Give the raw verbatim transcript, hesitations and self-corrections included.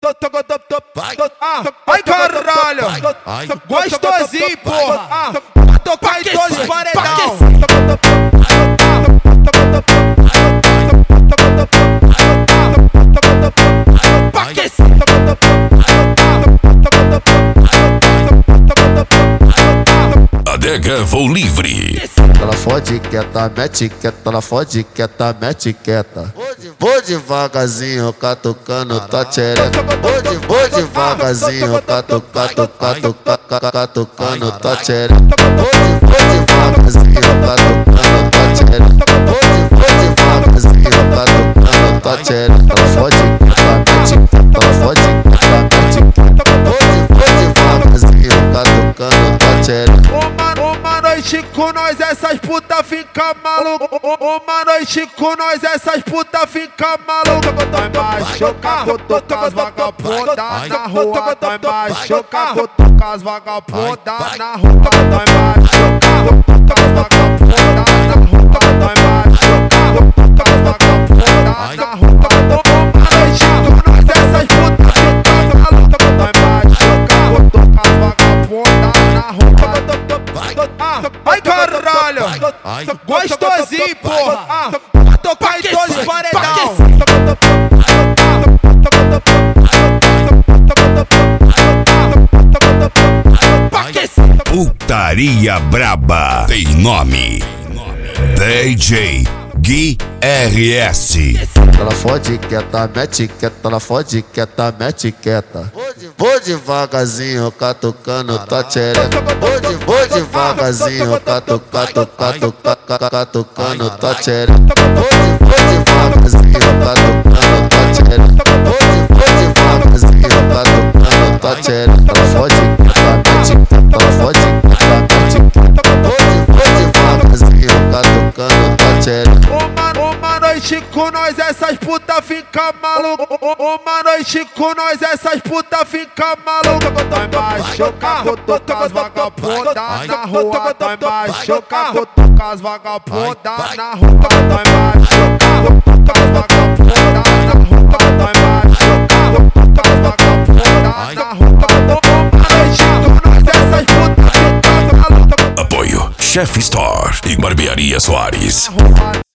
Ai caralho, gostosinho porra, tocar em todos os paredão. Adega Voo Livre. Ela fode quieta, mete quieta, ela fode quieta, mete quieta. Vou devagarzinho, catucando tua tchereca. Vou de, vou devagarzinho, catucando, catucando, catucando tua tchereca. Vou de, vou devagarzinho, catucando tua tchereca. Vou de, vou devagarzinho, catucando tua tchereca. Ela fode quieta, mete quieta, ela fode quieta, mete quieta. Vou de, vou devagarzinho, catucando tua tchereca. Uma noite com nós essas puta fica maluco. Uma noite com nós essas puta fica maluco. Vai machucar, cutuca as vagabundas na rua. Vai machucar, cutuca as vagabundas na rua. Vai machucar, cutuca as vagabundas na rua. Vai machucar, cutuca as vagabundas na rua. Uma noite com nós essas puta fica maluco. Vai machucar, cutuca as vagabundas na rua. Ai caralho, gostosinho porra, tocar em todos os paredão. Putaria braba tem nome. D J Gui R S. Ela fode quieta, mete quieta, ela fode quieta, mete quieta. Vou devagarzinho, catucando tua tchereca. Vou de, vou devagarzinho, catucando, catucando, catucando tua tchereca. Vou de, vou devagarzinho, catucando tua tchereca. Vou de, vou devagarzinho, catucando tua tchereca. Ela fode quieta, mete quieta, ela fode quieta, mete quieta. Vou de, vou devagarzinho, catucando tua tchereca. Uma noite com nós essas puta fica maluco. Uma noite com nós essas puta fica maluco. Vai machucar, cutuca as vagabundas na rua. Vai machucar, cutuca as vagabundas na rua. Vai machucar, cutuca as vagabundas na rua. Vai machucar, cutuca as vagabundas na rua. Uma noite com nós essas puta fica maluco. Apoio Chef Store e Barbearia Soares.